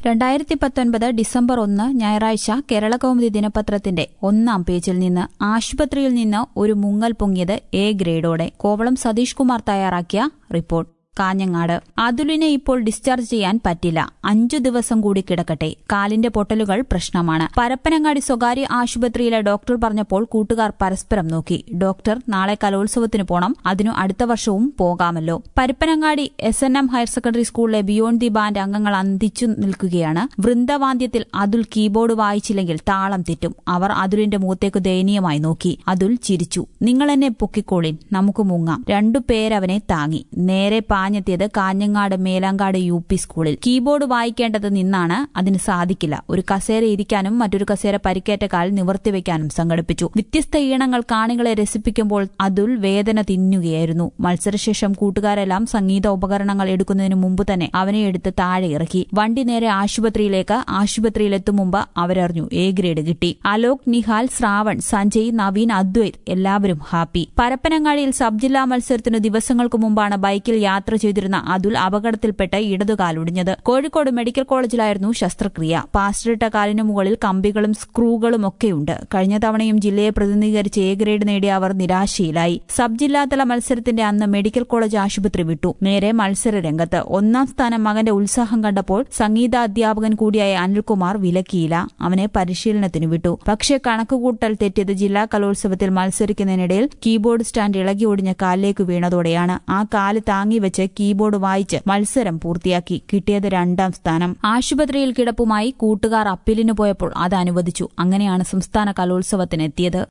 2019 December 1 ഞായറാഴ്ച കേരളകൗമുദി ദിനപത്രത്തിന്റെ 1-ാം പേജിൽ നിന്ന് ആശുപത്രിയിൽ നിന്ന് ഒരു മുങ്ങൽ പൊങ്ങിയത് എ ഗ്രേഡോടെ. കോവളം സതീഷ് കുമാർ തയ്യാറാക്കിയ റിപ്പോർട്ട്. കാഞ്ഞങ്ങാട്. അതുലിനെ ഇപ്പോൾ ഡിസ്ചാർജ് ചെയ്യാൻ പറ്റില്ല, 5 ദിവസം കൂടി കിടക്കട്ടെ. കാലിന്റെ പൊട്ടലുകൾ പ്രശ്നമാണ്. പരപ്പനങ്ങാടി സ്വകാര്യ ആശുപത്രിയിലെ ഡോക്ടർ പറഞ്ഞപ്പോൾ കൂട്ടുകാർ പരസ്പരം നോക്കി. ഡോക്ടർ, നാളെ കലോത്സവത്തിന് പോണം, അതിനു അടുത്ത വർഷവും പോകാമല്ലോ. പരപ്പനങ്ങാടി SNM ഹയർ സെക്കൻഡറി സ്കൂളിലെ ബിയോണ്ട് ദി ബാൻഡ് അംഗങ്ങൾ അന്തിച്ചു നിൽക്കുകയാണ്. വൃന്ദവാദ്യത്തിൽ അതുൽ കീബോർഡ് വായിച്ചില്ലെങ്കിൽ താളം തെറ്റും. അവർ അതുലിന്റെ മുഖത്തേക്ക് ദയനീയമായി നോക്കി. അതുൽ ചിരിച്ചു. നിങ്ങളെന്നെ പൊക്കിക്കോളിൻ, നമുക്ക് മുങ്ങാം. 2 പേരവനെ താങ്ങി. നേരെ പാഞ്ഞെത്തിയത് കാഞ്ഞങ്ങാട് മേലാങ്കാട് UP സ്കൂളിൽ. കീബോർഡ് വായിക്കേണ്ടത് നിന്നാണ്, അതിന് സാധിക്കില്ല. ഒരു കസേര ഇരിക്കാനും മറ്റൊരു കസേര പരിക്കേറ്റ കാൽ നിവർത്തിവെക്കാനും സംഘടിപ്പിച്ചു. വ്യത്യസ്ത ഈണങ്ങൾ കാണികളെ രസിപ്പിക്കുമ്പോൾ അതുൽ വേദന തിന്നുകയായിരുന്നു. മത്സരശേഷം കൂട്ടുകാരെല്ലാം സംഗീത ഉപകരണങ്ങൾ എടുക്കുന്നതിന് മുമ്പ് തന്നെ അവനെ എടുത്ത് താഴെ ഇറക്കി. വണ്ടി നേരെ ആശുപത്രിയിലേക്ക്. ആശുപത്രിയിലെത്തും മുമ്പ് അവരറിഞ്ഞു A ഗ്രേഡ് കിട്ടി. അലോക്, നിഹാൽ, ശ്രാവൺ, സഞ്ജയ്, നവീൻ, അദ്വൈത് എല്ലാവരും ഹാപ്പി. പരപ്പനങ്ങാടിയിൽ സബ് ജില്ലാ മത്സരത്തിന് ദിവസങ്ങൾക്ക് മുമ്പാണ് ബൈക്കിൽ യാത്ര ചെയ്തിരുന്ന അതുൽ അപകടത്തിൽപ്പെട്ട് ഇടതുകാലൊടിഞ്ഞത്. കോഴിക്കോട് മെഡിക്കൽ കോളേജിലായിരുന്നു ശസ്ത്രക്രിയ. പാസ്റ്ററിട്ട കാലിനു മുകളിൽ കമ്പികളും സ്ക്രൂകളും ഒക്കെയുണ്ട്. കഴിഞ്ഞ തവണയും ജില്ലയെ പ്രതിനിധീകരിച്ച് A ഗ്രേഡ് നേടിയ അവർ നിരാശയിലായി. സബ് ജില്ലാതല മത്സരത്തിന്റെ അന്ന് മെഡിക്കൽ കോളേജ് ആശുപത്രി വിട്ടു. നേരെ മത്സര രംഗത്ത്. 1-ാം സ്ഥാനം മകന്റെ ഉത്സാഹം കണ്ടപ്പോൾ സംഗീത അധ്യാപകൻ കൂടിയായ അനിൽകുമാർ വിലക്കിയില്ല. അവനെ പരിശീലനത്തിന് വിട്ടു. പക്ഷേ കണക്കുകൂട്ടൽ തെറ്റിയത് ജില്ലാ കലോത്സവത്തിൽ മത്സരിക്കുന്നതിനിടയിൽ കീബോർഡ് സ്റ്റാൻഡ് ഇളകി ഒടിഞ്ഞ കാലിലേക്ക് വീണതോടെയാണ്. ആ കാല് താങ്ങിവെച്ച് കീബോർഡ് വായിച്ച് മത്സരം പൂർത്തിയാക്കി. കിട്ടിയത് 2-ാം സ്ഥാനം. ആശുപത്രിയിൽ കിടപ്പുമായി കൂട്ടുകാർ അപ്പീലിന് പോയപ്പോൾ അത് അനുവദിച്ചു. അങ്ങനെയാണ് സംസ്ഥാന കലോത്സവത്തിനെത്തിയത്.